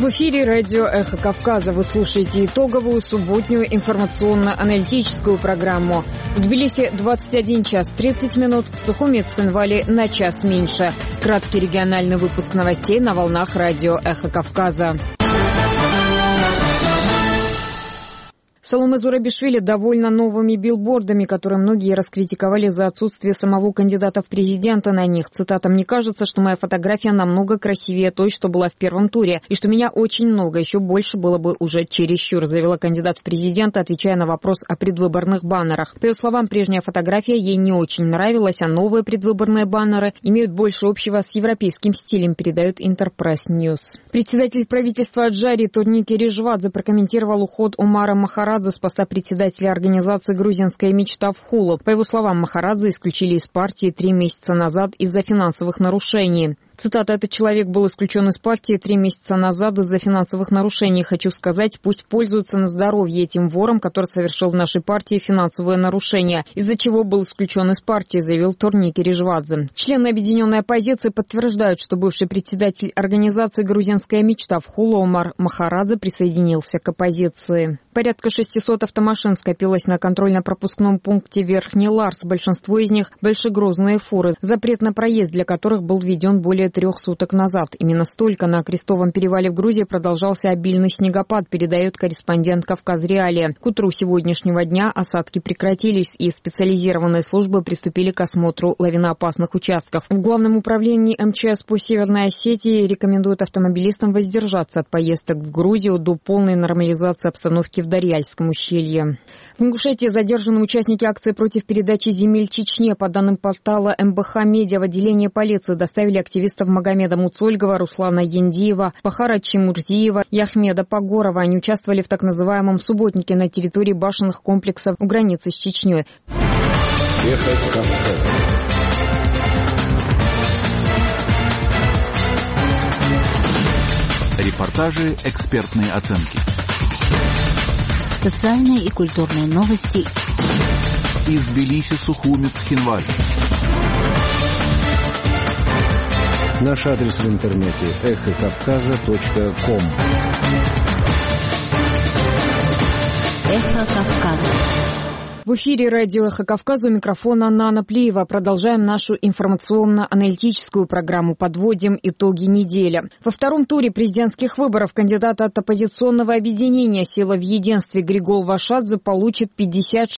В эфире радио «Эхо Кавказа». Вы слушаете итоговую субботнюю информационно-аналитическую программу. В Тбилиси 21 час 30 минут, в Сухуми и Цхинвале на час меньше. Краткий региональный выпуск новостей на волнах радио «Эхо Кавказа». Саломе Зурабишвили довольна новыми билбордами, которые многие раскритиковали за отсутствие самого кандидата в президенты на них. Цитата: «Мне кажется, что моя фотография намного красивее той, что была в первом туре, и что меня очень много, еще больше было бы уже чересчур», заявила кандидат в президенты, отвечая на вопрос о предвыборных баннерах. По ее словам, прежняя фотография ей не очень нравилась, а новые предвыборные баннеры имеют больше общего с европейским стилем, передает Интерпресс Ньюс. Председатель правительства Аджарии Торники Режвадзе прокомментировал уход Умара Махарадзе с поста председателя организации «Грузинская мечта» в Хулу. По его словам, Махарадзе исключили из партии 3 месяца назад из-за финансовых нарушений. Цитата: «Этот человек был исключен из партии 3 месяца назад из-за финансовых нарушений. Хочу сказать, пусть пользуется на здоровье этим вором, который совершил в нашей партии финансовые нарушения, из-за чего был исключен из партии», заявил Торники Режвадзе. Члены объединенной оппозиции подтверждают, что бывший председатель организации «Грузинская мечта» в Хулу Умар Махарадзе присоединился к оппозиции. Порядка 600 автомашин скопилось на контрольно-пропускном пункте Верхний Ларс. Большинство из них – большегрузные фуры, запрет на проезд для которых был введен более 3 суток назад. Именно столько на Крестовом перевале в Грузии продолжался обильный снегопад, передает корреспондент «Кавказреалия». К утру сегодняшнего дня осадки прекратились, и специализированные службы приступили к осмотру лавиноопасных участков. В Главном управлении МЧС по Северной Осетии рекомендуют автомобилистам воздержаться от поездок в Грузию до полной нормализации обстановки в Дарьяльском ущелье. В Ингушетии задержаны участники акции против передачи земель Чечне. По данным портала МБХ Медиа, в отделение полиции доставили активистов Магомеда Муцольгова, Руслана Яндиева, Бахара Чемурзиева и Ахмеда Погорова. Они участвовали в так называемом субботнике на территории башенных комплексов у границы с Чечней. Эхо Кавказа. Репортажи, экспертные оценки. Социальные и культурные новости. Из Тбилиси, Сухуми, Цхинвале. Наш адрес в интернете эхокавказа.ком. Эхо Кавказа. В эфире радио «Эхо Кавказа», у микрофона Нана Плиева. Продолжаем нашу информационно-аналитическую программу. Подводим итоги недели. Во втором туре президентских выборов кандидат от оппозиционного объединения «Сила в единстве» Григол Вашадзе получит 56%